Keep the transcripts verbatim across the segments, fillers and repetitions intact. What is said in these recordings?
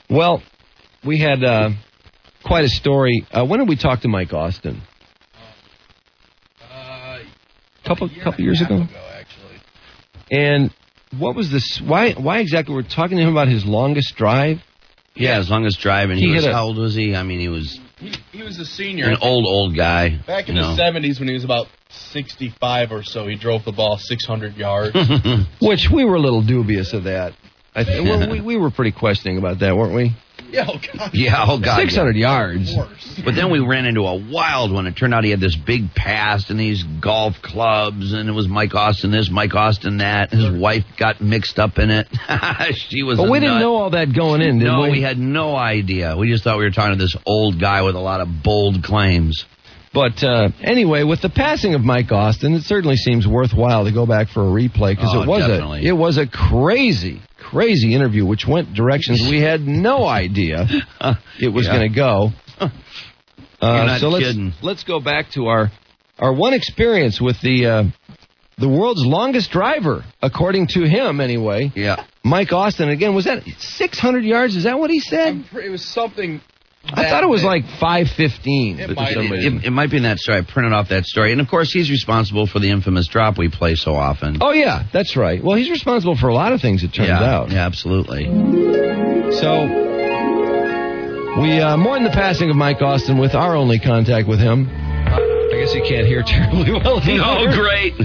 Well, we had uh, quite a story. Uh, when did we talk to Mike Austin? Uh, couple a couple years ago? ago, actually. And what was this? Why why exactly were we talking to him about his longest drive? Yeah, his longest drive, and he, He was hit a- how old was he? I mean, he was He, he was a senior. an old old guy. Back in you the know. seventies when he was about sixty-five or so, he drove the ball six hundred yards. Which we were a little dubious of that. I th- well, we we were pretty questioning about that, weren't we? Yeah, oh God. Yeah, oh God. six hundred yards. But then we ran into a wild one. It turned out he had this big past and these golf clubs, and it was Mike Austin this, Mike Austin that. His wife got mixed up in it. She was. But a we didn't nut. know all that going in, did No, we? we had no idea. We just thought we were talking to this old guy with a lot of bold claims. But uh, anyway, with the passing of Mike Austin, it certainly seems worthwhile to go back for a replay because Oh, it was definitely. a it was a crazy, crazy interview which went directions we had no idea it was Yeah. going to go. You're Uh, not so let's kidding. let's go back to our our one experience with the uh, the world's longest driver, according to him anyway. Yeah. Mike Austin again. Was that six hundred yards? Is that what he said? I'm pre- it was something. I thought it was like five fifteen. It might have It, it might be in that story. I printed off that story. And, of course, he's responsible for the infamous drop we play so often. Oh, yeah, that's right. Well, he's responsible for a lot of things, it turns yeah, out. Yeah, absolutely. So, we uh, mourn the passing of Mike Austin with our only contact with him. I guess you can't hear terribly well. Oh, great.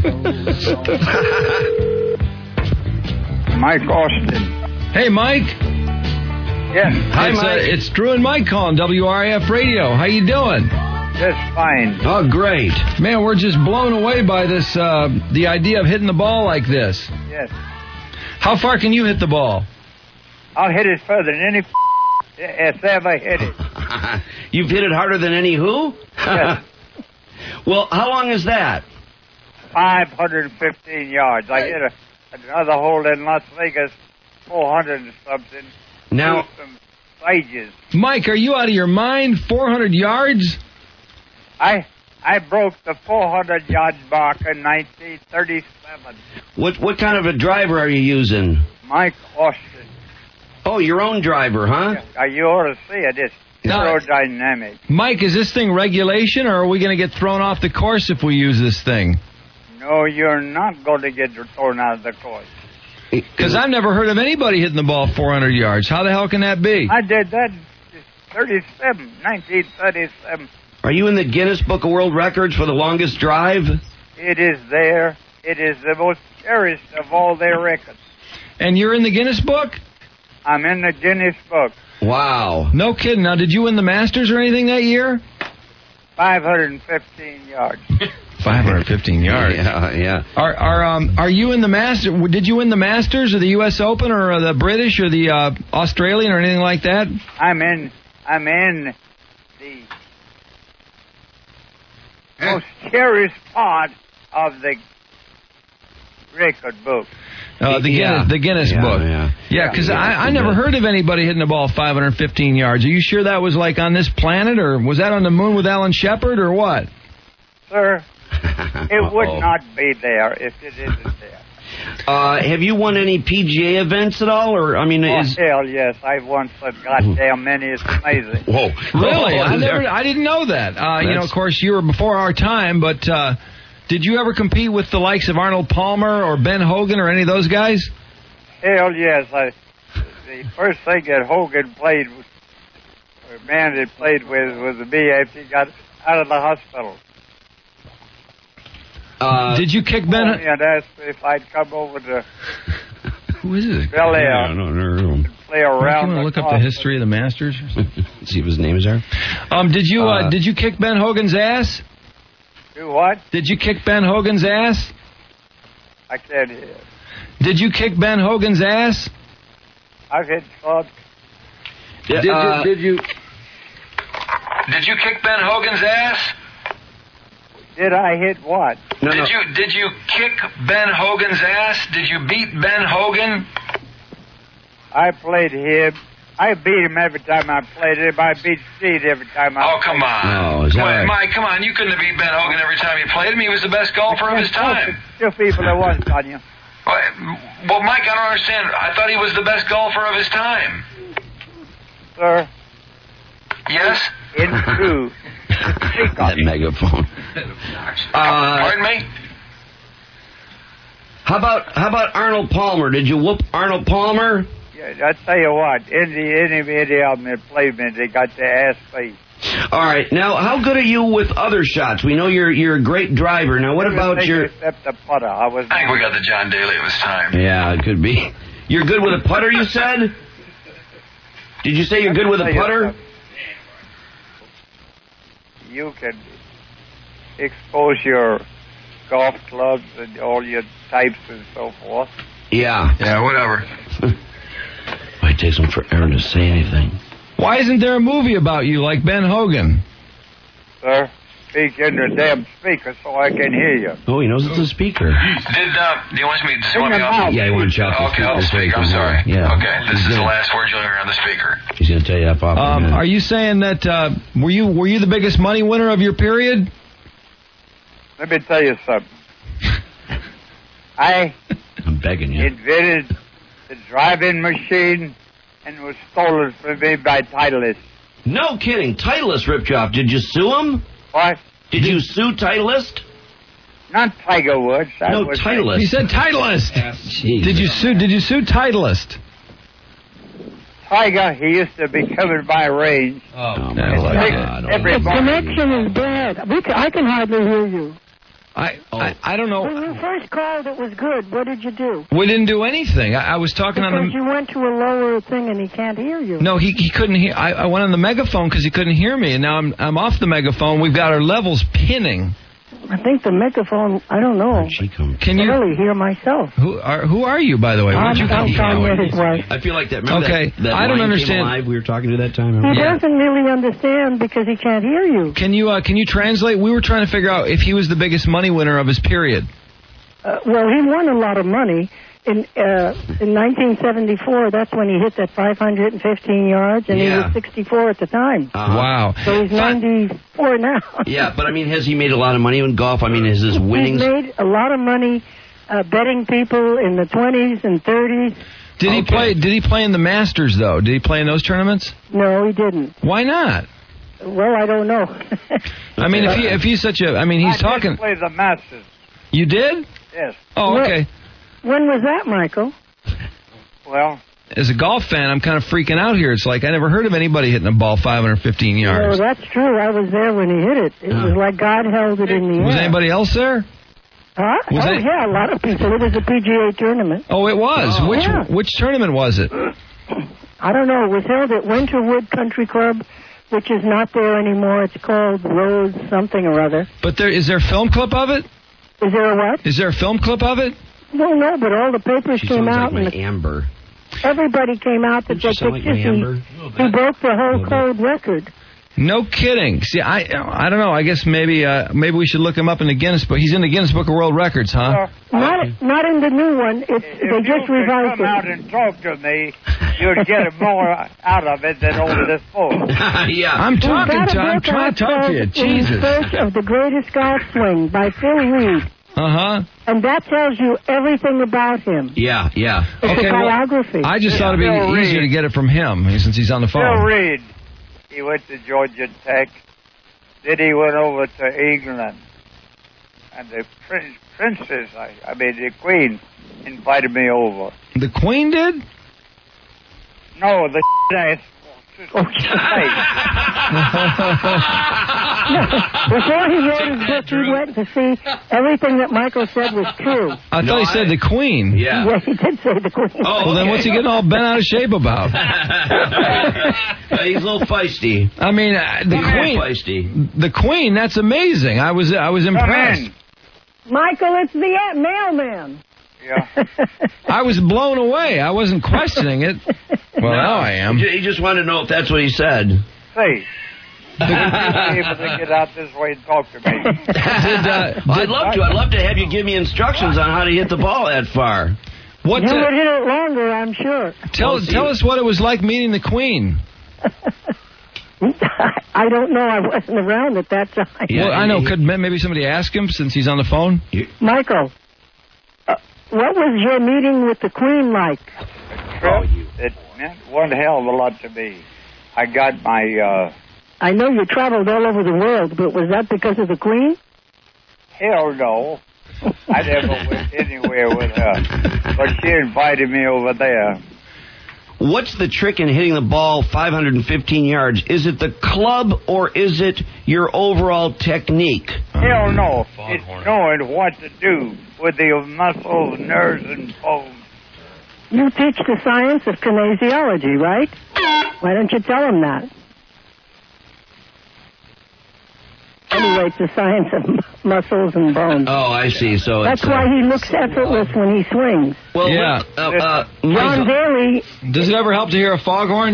Mike Austin. Hey, Mike. Yes. Hi, it's, Mike. Uh, it's Drew and Mike calling W R A F Radio. How you doing? Just fine. Oh, great. Man, we're just blown away by this, uh, the idea of hitting the ball like this. Yes. How far can you hit the ball? I'll hit it further than any f- that's ever hit it. You've hit it harder than any who? Yes. Well, how long is that? five hundred fifteen yards. I hit a, another hole in Las Vegas, four hundred and something. Now, Through some stages. Mike, are you out of your mind? four hundred yards? I I broke the four hundred yard mark in nineteen thirty-seven. what what kind of a driver are you using? Mike Austin. Oh, your own driver, huh? Yeah, you ought to see it. It's aerodynamic. Mike, is this thing regulation, or are we going to get thrown off the course if we use this thing? No, you're not going to get thrown out of the course. Because I've never heard of anybody hitting the ball four hundred yards. How the hell can that be? I did that in thirty-seven, nineteen thirty-seven. Are you in the Guinness Book of World Records for the longest drive? It is there. It is the most cherished of all their records. And you're in the Guinness Book? I'm in the Guinness Book. Wow. No kidding. Now, did you win the Masters or anything that year? five hundred fifteen yards. five hundred fifteen yards. Yeah, yeah. Are are um are you in the Masters? Did you win the Masters or the U S Open or the British or the uh, Australian or anything like that? I'm in. I'm in the most cherished part of the record book. Uh, the Yeah. Guinness, the Guinness Yeah, Book. yeah. Yeah, because Yeah, I, I yeah. never heard of anybody hitting the ball five hundred fifteen yards. Are you sure that was like on this planet, or was that on the moon with Alan Shepard, or what? Sir, it would not be there if it isn't there. Uh, have you won any P G A events at all, or I mean, Oh, is hell yes. I've won so goddamn many. It's amazing. whoa, Really? Oh, I is never. there- I didn't know that. Uh, you know, That's- of course, you were before our time, but uh, did you ever compete with the likes of Arnold Palmer or Ben Hogan or any of those guys? Hell yes. I, the first thing that Hogan played, with, or man that played with, was me after he got out of the hospital. Uh, Did you kick Ben? Called me and asked me if I'd come over to Who is it? Bel Air I don't know. and play around. You want to the look up course. the history of the Masters? See if his name is there. Um, did you uh, Uh, did you kick Ben Hogan's ass? Do what? Did you kick Ben Hogan's ass? I can't hear. Did you kick Ben Hogan's ass? I've hit clubs. Yeah, Did you- uh, did you? Did you kick Ben Hogan's ass? Did I hit what? no, no. Did you did you kick Ben Hogan's ass? Did you beat Ben Hogan? I played him. I beat him every time I played him. I beat Steve every time I Oh, played come on. Oh, is that Wait, right? Mike, come on. You couldn't have beat Ben Hogan every time you played him. He was the best golfer of his time. Two people at once on you. Well, Mike, I don't understand. I thought he was the best golfer of his time. sir, Yes? into That megaphone. Uh, Pardon me? how about how about Arnold Palmer? Did you whoop Arnold Palmer? Yeah, I tell you what, any any any of them that played me, they got their ass beat. All right. Now, how good are you with other shots? We know you're you're a great driver. Now, what about Everything your? except the putter. I was. I think we got the John Daly of his time. Yeah, it could be. You're good with a putter, you said? Did you say you're good with a putter? You can expose your golf clubs and all your types and so forth. Yeah. Yeah, whatever. Might take them forever to say anything. Why isn't there a movie about you like Ben Hogan? Sir, speak into the damn speaker so I can hear you. Oh, he knows it's a speaker. Did, uh, do you want me, does he Bring want me him off? out. Yeah, he wants you off the Okay, speaker. I'll so he speak. can I'm hear. sorry. Yeah. Okay, this He's is the gonna- last word you'll hear on the speaker. He's going to tell you F off. Um, in a minute. are you saying that uh, were you were you the biggest money winner of your period? Let me tell you something. I I'm begging you. invented the driving machine and it was stolen from me by Titleist. No kidding. Titleist ripped you off. Did you sue him? What? Did you sue Titleist? Not Tiger Woods. That No, was Titleist. He said Titleist. Jeez. Did you sue? Did you sue Titleist? Tiger, he used to be covered by range. Oh, Yeah, my well, God. every Oh, The morning. connection is bad. We ca I can hardly hear you. I, I I don't When know. you first called, it was good. What did you do? We didn't do anything. I, I was talking on Because the. you went to a lower thing and he can't hear you. No, he he couldn't hear. I, I went on the megaphone because he couldn't hear me, and now I'm I'm off the megaphone. We've got our levels pinning. I think the megaphone, I don't know. Where'd she come? Can I you? barely hear myself. Who are who are you, by the way? Where'd I'm, you come I'm from? Tanya, his wife. I feel like that. Remember Okay, that, that I don't line understand. Came alive we were talking to that time. He Yeah. doesn't really understand because he can't hear you. Can you uh, can you translate? We were trying to figure out if he was the biggest money winner of his period. Uh, well, he won a lot of money. In uh, in nineteen seventy-four, that's when he hit that five hundred fifteen yards, and he Yeah. was sixty-four at the time. Uh-huh. Wow. So he's ninety-four now. Yeah, but I mean, has he made a lot of money in golf? I mean, is his winnings? He's made a lot of money uh, betting people in the twenties and thirties. Did he Okay. play? Did he play in the Masters though? Did he play in those tournaments? No, he didn't. Why not? Well, I don't know. I mean, if he if he's such a, I mean, he's I talking. did play the Masters. You did? Yes. Oh, Well- okay. When was that, Michael? Well, As a golf fan, I'm kind of freaking out here. It's like I never heard of anybody hitting a ball five hundred fifteen No, yards. that's true. I was there when he hit it. It was like God held it in the Was air. anybody else there? Huh? was oh, any- yeah, a lot of people. It was a P G A tournament. Oh, it was. Oh. which Yeah. which tournament was it? I don't know. It was held at Winterwood Country Club, which is not there anymore. It's called Rose something or other. But there is there a film clip of it? Is there a what? Is there a film clip of it? No, no, but all the papers She came sounds out like my and the, Amber. everybody came out to Doesn't she take sound like pictures. my He, Amber? he broke the whole code record. No kidding. See, I I don't know. I guess maybe uh, maybe we should look him up in the Guinness Book. He's in the Guinness Book of World Records, huh? uh, Not not in the new one. It's, if they you just could revised come out it. and talk to me, you'd get more out of it than over this phone. yeah. I'm We've talking got a to. I'm book trying out to talk to you. called In Jesus. Search of the Greatest Golf Swing by Phil Reed. Uh huh. And that tells you everything about him. Yeah, yeah. It's Okay, a well, biography. I just thought it'd be Phil easier Reed. to get it from him since he's on the Phil phone. Reed, he went to Georgia Tech. Then he went over to England. And the prin- princess, I, I mean the queen, invited me over. The Queen did? No, the ass. Oh, Before he wrote his book, he went to see everything that Michael said was true. I No, thought he said I- the Queen. Yeah. Yes, he did say the queen. Oh, Well, then okay. what's he getting all bent out of shape about? Uh, he's a little feisty. I mean, uh, the He's a little Queen. feisty. The Queen. That's amazing. I was I was Come impressed. in. Michael, it's the uh, mailman. Yeah. I was blown away. I wasn't questioning it. Well, now I am. He he just wanted to know if that's what he said. Say, be able to get out this way and talk to me. Did, uh, I'd love to. I'd love to have you give me instructions on how to hit the ball that far. What? You the- would hit it longer, I'm sure. tell Well, see- tell us what it was like meeting the Queen. I don't know. I wasn't around at that time. Yeah, well, I know. he- Could maybe somebody ask him since he's on the phone? Michael, uh, what was your meeting with the Queen like? Trip, it meant one hell of a lot to me. I got my, uh, I know you traveled all over the world, but was that because of the Queen? hell no. I never went anywhere with her. But she invited me over there. What's the trick in hitting the ball five hundred fifteen yards? Is it the club or is it your overall technique? Hell no. It's knowing what to do with the muscles, nerves, and bones. You teach the science of kinesiology, right? Why don't you tell him that? Anyway, it's the science of m- muscles and bones. Oh, I see. So That's it's, why uh, he looks effortless when he swings. Well, Yeah. uh, uh, John Michael, Daly, Does it ever help to hear a foghorn?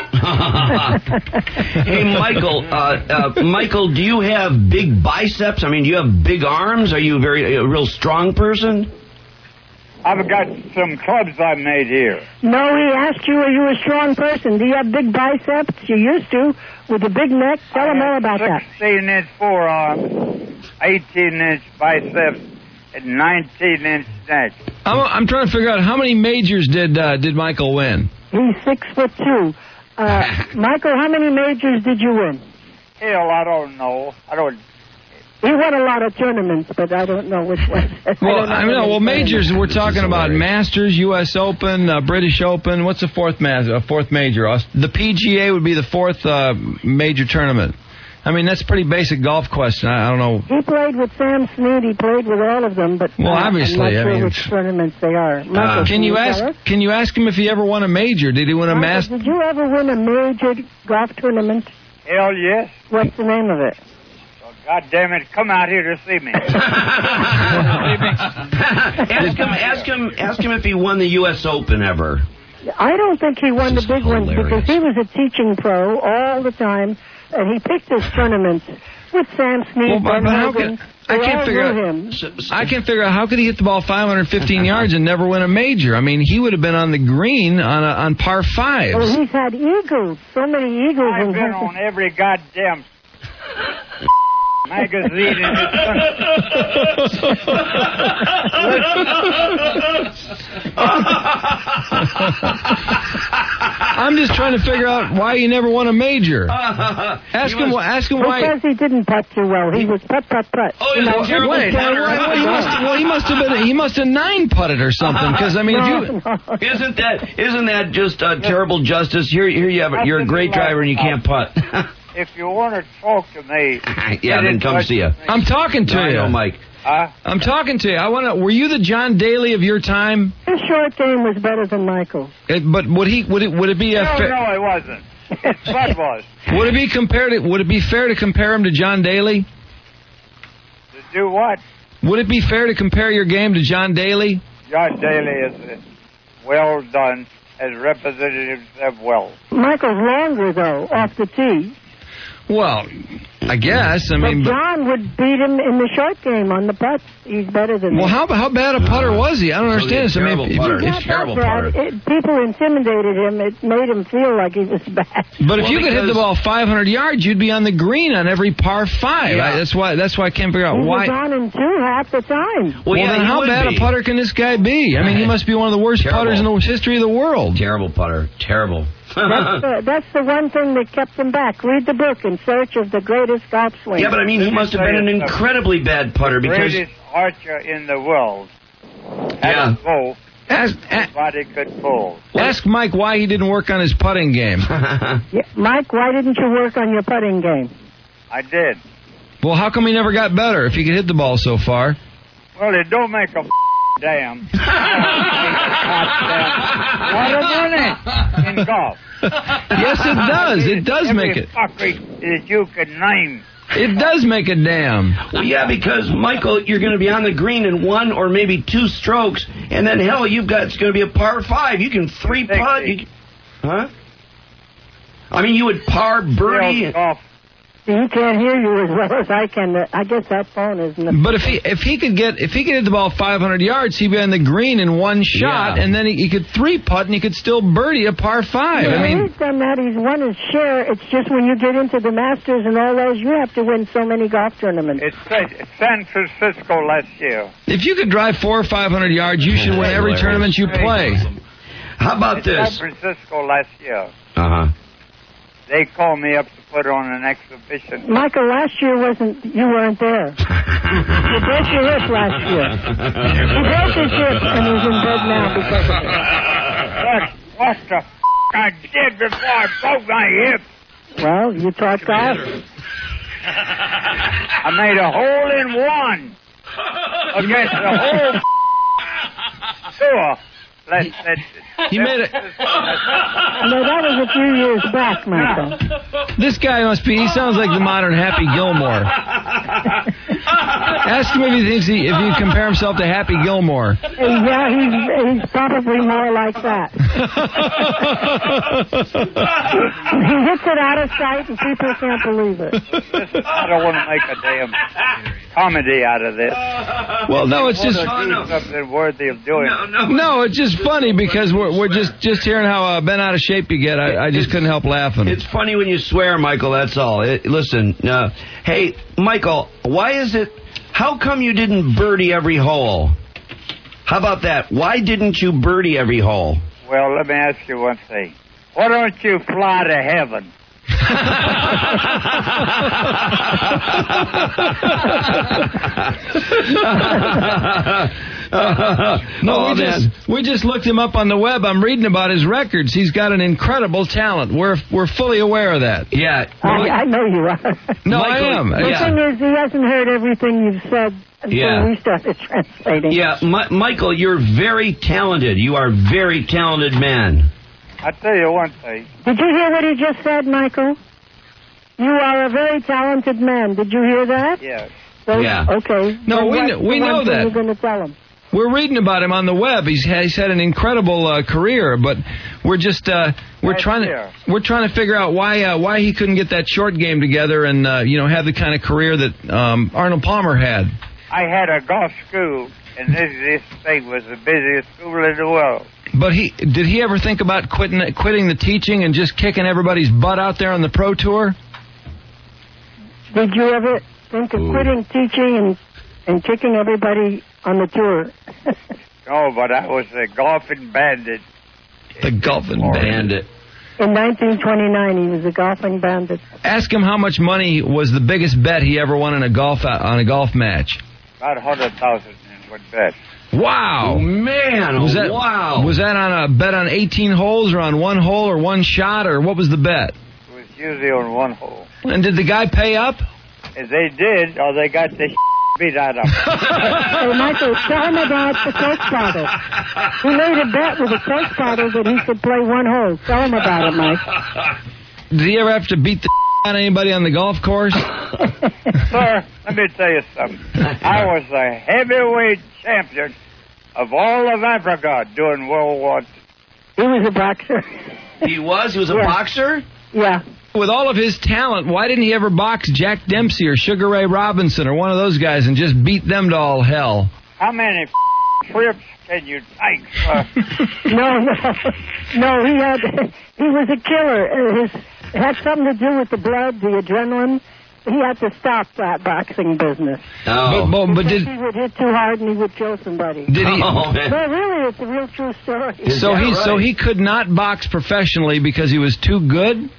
hey, Michael. Uh, uh, Michael, do you have big biceps? I mean, do you have big arms? Are you a very a real strong person? I've got some clubs I made here. no, he asked you, are you a strong person? Do you have big biceps? You used to, with a big neck. Tell him all about that. sixteen-inch forearms, eighteen-inch biceps, and nineteen-inch neck. I'm, I'm trying to figure out how many majors did uh, did Michael win? He's six foot two. Uh, Michael, how many majors did you win? Hell, I don't know. I don't... He won a lot of tournaments, but I don't know which ones. Well, don't know I mean, how no, well, many majors. tournaments. We're talking about Masters, U S Open, uh, British Open. What's the fourth ma- uh, fourth major? Aus- The P G A would be the fourth uh, major tournament. I mean, that's a pretty basic golf question. I, I don't know. He played with Sam Snead. He played with all of them, but Well, uh, obviously, I'm not I sure mean, which tournaments they are. Michael, Can you tell ask? us? Can you ask him if he ever won a major? Did he win a Michael, Master? did you ever win a major golf tournament? Hell, yes. What's the name of it? Well, God damn it, come out here to see me. ask him. Ask him. Ask him if he won the U S Open ever. I don't think he won the This is big ones because hilarious. he was a teaching pro all the time, and he picked his tournaments with Sam Snead, Well, but- Ben but how Hogan. can- I They can't all figure knew out- him. So, so- I can't figure out how could he hit the ball five hundred fifteen yards and never win a major. I mean, he would have been on the green on a, on par fives. Well, he's had eagles, so many eagles. I've in been his- on every goddamn magazine in this I'm just trying to figure out why he never won a major. Ask him. Ask him why. Because he didn't putt too well. He was putt, putt, putt. Oh, he was You know, a terrible Wait, putter. well, he must, well, he must have been. He must have nine putted or something. Because I mean, if you. No, no. Isn't that isn't that just uh, terrible justice? Here, here you have it. You're a great driver and you can't putt. If you want to talk to me, yeah, get in then come touch see you. with me. I'm talking to No, I you. know, Mike. Huh? I'm talking to you. I want to. Were you the John Daly of your time? His short game was better than Michael's. It, but would he? Would it? Would it be a? No, fa- no, it wasn't. His butt was. Would it be compared? To, would it be fair to compare him to John Daly? To do what? Would it be fair to compare your game to John Daly? John Daly is uh, well done, has represented himself well. Michael's longer, though, off the tee. Well, I guess. I But mean, but, John would beat him in the short game on the putts. He's better than well, him. how how bad a putter was he? I don't understand this. I terrible mean, if- putter. He's He's not terrible that bad. putter. It, people intimidated him. It made him feel like he was bad. but if Well, you could hit the because- ball five hundred yards, you'd be on the green on every par five. Yeah. I, that's why. That's why I can't figure out He why. was on in two half the time. Well, yeah, then he how would bad be. a putter can this guy be? I mean, he must be one of the worst Terrible. putters in the history of the world. Terrible putter. Terrible. That's the, that's the one thing that kept him back. Read the book, In Search of the Greatest Golf Swing. Yeah, but I mean, he must have been an incredibly bad putter because. Greatest archer in the world. Yeah. Had a bow Ask, a- nobody could pull. ask Mike why he didn't work on his putting game. Yeah, Mike, why didn't you work on your putting game? I did. Well, how come he never got better if he could hit the ball so far? Well, it don't make a damn. What a money in golf. Yes, it does. It does Every make it. fuckery that you can name. It does make a damn. Well, yeah, because Michael, you're going to be on the green in one or maybe two strokes, and then hell, you've got it's going to be a par five. You can three putt. You, can- huh? I mean, you would par birdie. Real golf. He can't hear you as well as I can. I guess that phone isn't. But if he if he could get if he could hit the ball five hundred yards, he'd be on the green in one shot, Yeah. and then he, he could three putt and he could still birdie a par five. Yeah, I mean, he's done that. He's won his share. It's just when you get into the Masters and all those, you have to win so many golf tournaments. It's Sa- San Francisco last year. if you could drive four or five hundred yards, you should win every Hilarious. tournament you play. How about It's this? San Francisco last year. Uh huh. they called me up to put on an exhibition. Michael, last year wasn't, you weren't there. You broke your hip last year. He broke his hip and he's in bed now because of it. What, what the f*** I did before I broke my hip? Well, you taught golf. I made a hole in one against the whole tour. Let, let, You made it. No, that was a few years back, Michael. This guy must be. He sounds like the modern Happy Gilmore. Ask him if he thinks he, if you compare himself to Happy Gilmore. Yeah, he's, he's probably more like that. He hits it out of sight and people can't believe it. I don't want to make a damn comedy out of this. Well, no, it's just I want to do something worthy of doing. No, no. no, it's just funny because we're we're just just hearing how uh, bent out of shape you get. I, I just couldn't help laughing. It's funny when you swear, Michael, that's all. It, listen, uh, hey, Michael, why is it, how come you didn't birdie every hole? How about that? Why didn't you birdie every hole? Well, let me ask you one thing. Why don't you fly to heaven? No, oh, we just we just looked him up on the web. I'm reading about his records. He's got an incredible talent. We're we're fully aware of that. Yeah. I, I know you are. No, Michael, I am. The yeah. thing is, he hasn't heard everything you've said until Yeah. we started translating. Yeah, Mi- Michael, you're very talented. You are a very talented man. I tell you one thing. Did you hear what he just said, Michael? You are a very talented man. Did you hear that? Yes. So, Yeah. Okay. No, Then we what's kn- we the one know thing that. You're going to tell him. We're reading about him on the web. He's had, he's had an incredible uh, career, but we're just uh, we're Right trying here. to we're trying to figure out why uh, why he couldn't get that short game together and uh, you know have the kind of career that um, Arnold Palmer had. I had a golf school, and this this thing was the busiest school in the world. But he did he ever think about quitting quitting the teaching and just kicking everybody's butt out there on the pro tour? Did you ever think of Ooh. quitting teaching and, and kicking everybody on the tour? No, but I was a golfing bandit. The golfing bandit. In nineteen twenty-nine, he was a golfing bandit. Ask him how much money was the biggest bet he ever won in a golf on a golf match. About a hundred thousand in one bet. Wow. Oh, man. Was that, wow. Was that on a bet on eighteen holes or on one hole or one shot or what was the bet? It was usually on one hole. And did the guy pay up? If they did, or they got the beat out of them. Hey, Michael, tell him about the Coke bottle. He made a bet with a Coke bottle that he could play one hole. Tell him about it, Mike. Did he ever have to beat the out of anybody on the golf course? Sir, let me tell you something. I was the heavyweight champion of all of Africa during World War Two. He was a boxer. He was? He was a Yeah. boxer? Yeah. With all of his talent, why didn't he ever box Jack Dempsey or Sugar Ray Robinson or one of those guys and just beat them to all hell? How many trips can you take, sir? No, no, no. He had. He was a killer. Uh, His it had something to do with the blood, the adrenaline. He had to stop that boxing business. Oh. But, but, but Because did he would hit too hard and he would kill somebody. did he? Oh, man. No, really, it's a real true story. Is So that he so right? he could not box professionally because he was too good.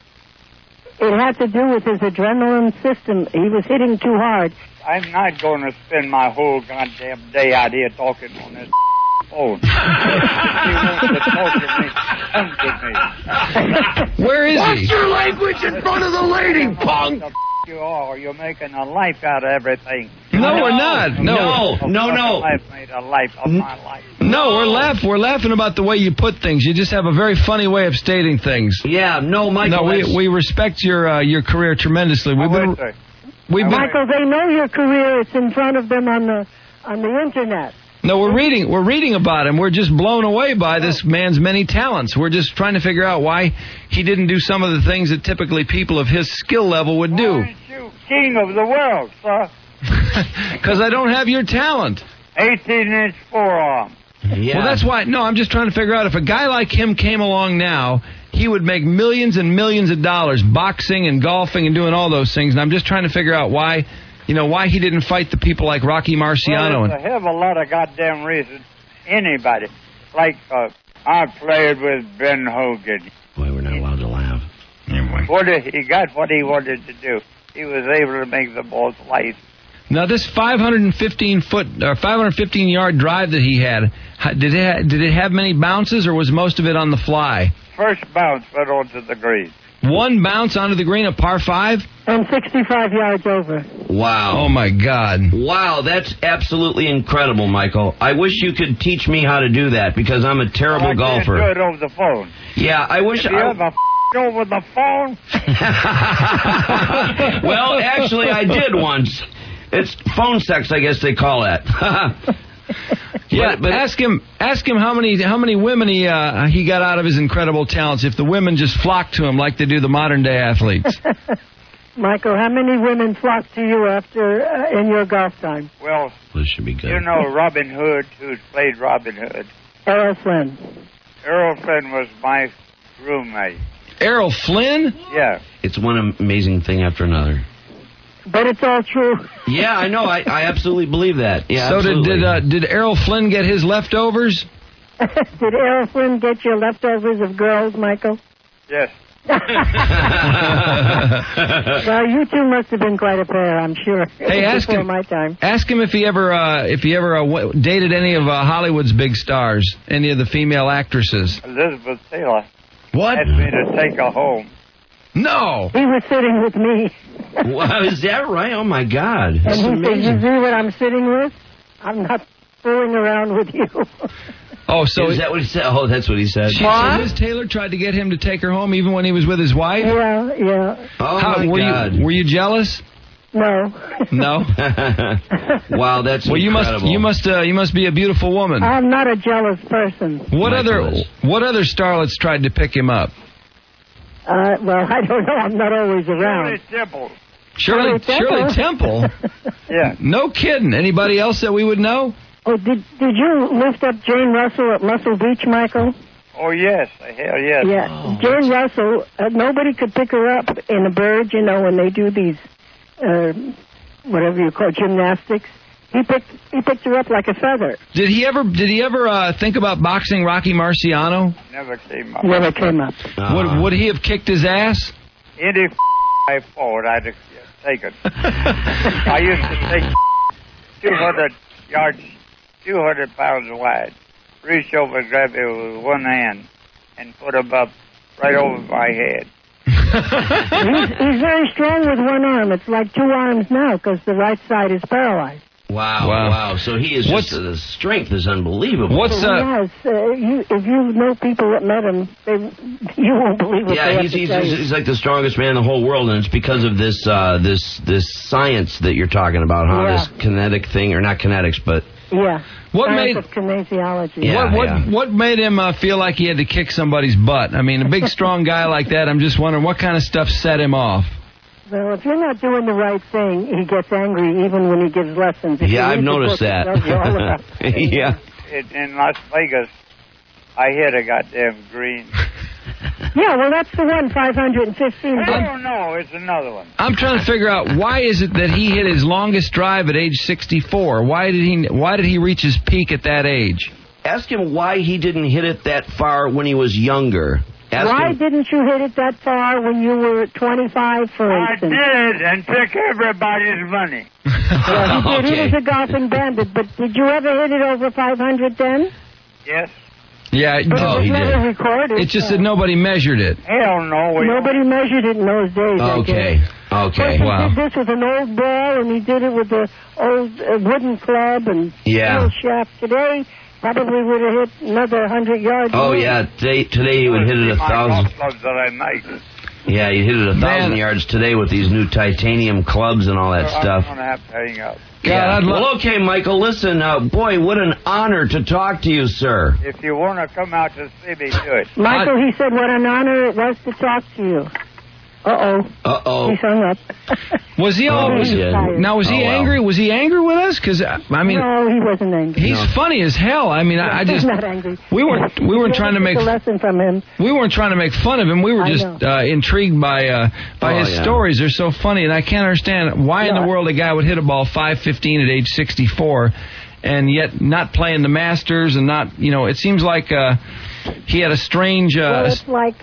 It had to do with his adrenaline system. He was hitting too hard. I'm not going to spend my whole goddamn day out here talking on this phone. If he wants to talk to me, come to me. Where is Watch he? your language in front of the lady, punk! The f- you are. You're making a life out of everything. No, we're not. No. No, no, no. I've made a life of my life. No, we're laugh we're laughing about the way you put things. You just have a very funny way of stating things. Yeah, no, Michael. No, we that's- we respect your uh, your career tremendously. We've Oh, been wait, sir. we've been Michael, they know your career. It's in front of them on the on the internet. No, we're reading we're reading about him. We're just blown away by this man's many talents. We're just trying to figure out why he didn't do some of the things that typically people of his skill level would do. Why aren't you king of the world, sir? Because I don't have your talent. eighteen-inch forearm. Yeah. Well, that's why. No, I'm just trying to figure out if a guy like him came along now, he would make millions and millions of dollars boxing and golfing and doing all those things. And I'm just trying to figure out why, you know, why he didn't fight the people like Rocky Marciano. Well, there's a hell of a lot of goddamn reasons. Anybody. Like, uh, I played with Ben Hogan. Boy, we're not allowed to laugh. Anyway. what he got what he wanted to do. He was able to make the balls light. Now, this five hundred fifteen foot or five hundred fifteen yard drive that he had, how- did it ha- did it have many bounces, or was most of it on the fly? First bounce went onto the green. One bounce onto the green, a par five. And sixty-five yards over. Wow. Oh my God! Wow, that's absolutely incredible, Michael. I wish you could teach me how to do that because I'm a terrible I can't golfer. do it over the phone. Yeah, I wish If you I. ever f- over the phone, Well, actually, I did once. It's phone sex, I guess they call that. Yeah, But- but- ask him. Ask him how many how many women he uh, he got out of his incredible talents. If the women just flocked to him like they do the modern day athletes. Michael, how many women flocked to you after uh, in your golf time? well, This should be good. you know Robin Hood, who played Robin Hood. Errol Flynn. Errol Flynn was my roommate. Errol Flynn. Yeah. It's one amazing thing after another. But it's all true. Yeah, I know. I, I absolutely believe that. Yeah, so did absolutely. did uh, did Errol Flynn get his leftovers? Did Errol Flynn get your leftovers of girls, Michael? Yes. Well, you two must have been quite a pair, I'm sure. Hey, ask Before him. my time. Ask him if he ever uh, if he ever uh, w- dated any of uh, Hollywood's big stars, any of the female actresses. Elizabeth Taylor What? asked me to take her home. No. He was sitting with me. Wow, is that right? Oh, my God. And That's he said, you amazing. see what I'm sitting with? I'm not fooling around with you. Oh, so is that what he said? Oh, that's what he said. she, so Liz Taylor tried to get him to take her home even when he was with his wife? Yeah, yeah. Oh, How- my were God. you were you jealous? No. No. Wow, that's Well, you must incredible. you must uh, you must be a beautiful woman. I'm not a jealous person. What Michael other is. what other starlets tried to pick him up? Uh, well, I don't know. I'm not always around. Shirley Temple. Shirley Shirley Shirley Temple? Temple. Yeah. No kidding. Anybody else that we would know? Oh, did did you lift up Jane Russell at Muscle Beach, Michael? Oh, yes. Hell yes. Yeah, Jane Russell. Uh, nobody could pick her up in a bird, you know, when they do these, uh, whatever you call gymnastics. He picked he picked her up like a feather. Did he ever did he ever uh, think about boxing Rocky Marciano? Never came up. Never came up. Uh, Would would he have kicked his ass? Any f- I fought, I'd have taken. I used to take two hundred yards, two hundred pounds wide, reach over and grab it with one hand, and put them up right over my head. he's, he's very strong with one arm. It's like two arms now because the right side is paralyzed. Wow, Wow. wow, So he is What's- just, the strength is unbelievable. What's So uh? yes, uh, you, if you know people that met him, they, you won't believe what they Yeah, have he's, to he's, tell you. he's like the strongest man in the whole world, and it's because of this uh, this this science that you're talking about, huh? Yeah. This kinetic thing, or not kinetics, but Yeah. What Science made of kinesiology. Yeah, what what yeah. what made him uh, feel like he had to kick somebody's butt? I mean, a big strong guy like that. I'm just wondering what kind of stuff set him off. Well, if you're not doing the right thing, he gets angry even when he gives lessons. If yeah, you I've read the noticed book, it that. tells you all about it. Yeah. In, in Las Vegas, I hit a goddamn green. Yeah, well, that's the one, five hundred fifteen. I don't know. It's another one. I'm trying to figure out why is it that he hit his longest drive at age sixty-four? Why did he why did he reach his peak at that age? Ask him why he didn't hit it that far when he was younger. Ask Why him, didn't you hit it that far when you were twenty-five, for I instance? did, and took everybody's money. Yeah, he did. He Okay. was a golfing bandit, but did you ever hit it over five hundred then? Yes. Yeah, But Oh, it was he never did. recorded. it's just so- that nobody measured it. Hell no. We Nobody measured it in those days. I Okay. guess. Okay. He Wow. did this with an old ball, and he did it with an old uh, wooden club and Yeah. steel shaft. Today, probably would have hit another hundred yards. Oh more. yeah. Today, today he would hit it a my thousand. golf clubs that I make. Yeah, you hit it a thousand Man. yards today with these new titanium clubs and all that So stuff. I'm gonna have to hang up. God, Yeah. I'd love- Well, okay, Michael. Listen, uh, boy, what an honor to talk to you, sir. If you want to come out to see me, do it. Michael, he said what an honor it was to talk to you. Uh-oh. Uh oh. He's hung up. Was he all? Oh, was, yeah. Now was he Oh, wow. angry? Was he angry with us? Because I mean, no, he wasn't angry. he's No. funny as hell. I mean, I, I He's just not angry. we weren't we weren't trying to Take make a lesson from him. we weren't trying to make fun of him. We were I just know. uh, intrigued by uh, by Oh, his yeah. stories. They're so funny, and I can't understand why in No. the world a guy would hit a ball five fifteen at age sixty-four, and yet not playing the Masters and not you know. It seems like uh, he had a strange. Uh, Well, it's like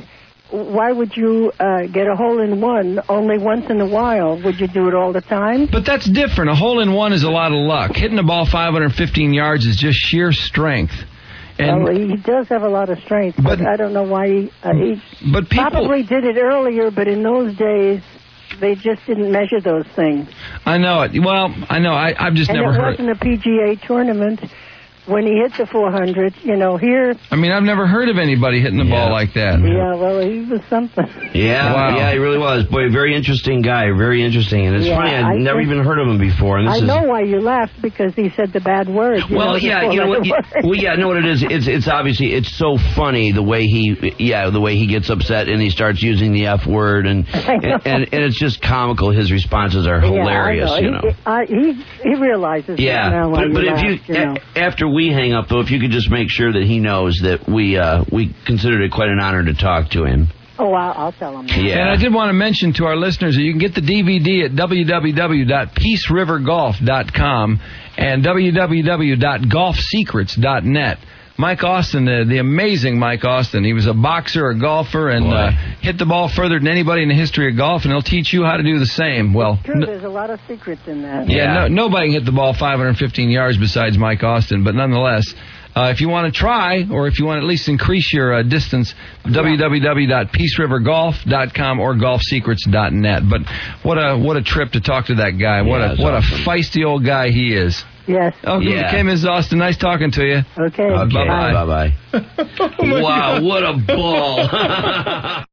why would you uh, get a hole in one only once in a while? Would you do it all the time? But that's different. A hole in one is a lot of luck. Hitting a ball five hundred fifteen yards is just sheer strength. And well, he does have a lot of strength, but, but I don't know why he, uh, he but people, probably did it earlier, but in those days, they just didn't measure those things. I know it. Well, I know. I, I've just and never it heard wasn't a P G A tournament. When he hit the four hundred, you know, here... I mean, I've never heard of anybody hitting the yeah. ball like that. Yeah, well, he was something. Yeah, wow. yeah, he really was. Boy, very interesting guy, very interesting. And it's yeah, funny, I'd I never think, even heard of him before. And this I is... know why you laughed, because he said the bad word. You Well, know, yeah, you know what? Well, yeah, know what it is? It's it's obviously it's so funny the way he, yeah, the way he gets upset and he starts using the F word, and and, and and it's just comical. His responses are hilarious. Yeah, I know. You know. He, I, he he realizes. Yeah, now why but, but you if laughed, you, you know. a, after we hang up though, if you could just make sure that he knows that we uh, we considered it quite an honor to talk to him. Oh, I'll, I'll tell him. Yeah. And I did want to mention to our listeners that you can get the D V D at w w w dot peace river golf dot com and w w w dot golf secrets dot net. Mike Austin, the, the amazing Mike Austin, he was a boxer, a golfer, and uh, hit the ball further than anybody in the history of golf, and he'll teach you how to do the same. Well, True, no, there's a lot of secrets in that. yeah, no, nobody can hit the ball five hundred fifteen yards besides Mike Austin, but nonetheless, uh, if you want to try, or if you want to at least increase your uh, distance, yeah. w w w dot peace river golf dot com or golf secrets dot net. But what a what a trip to talk to that guy. What yeah, a what awesome. a feisty old guy he is. Yes. Okay, yeah. okay, Missus Austin, nice talking to you. Okay. Okay, bye-bye. bye-bye. Wow, what a ball.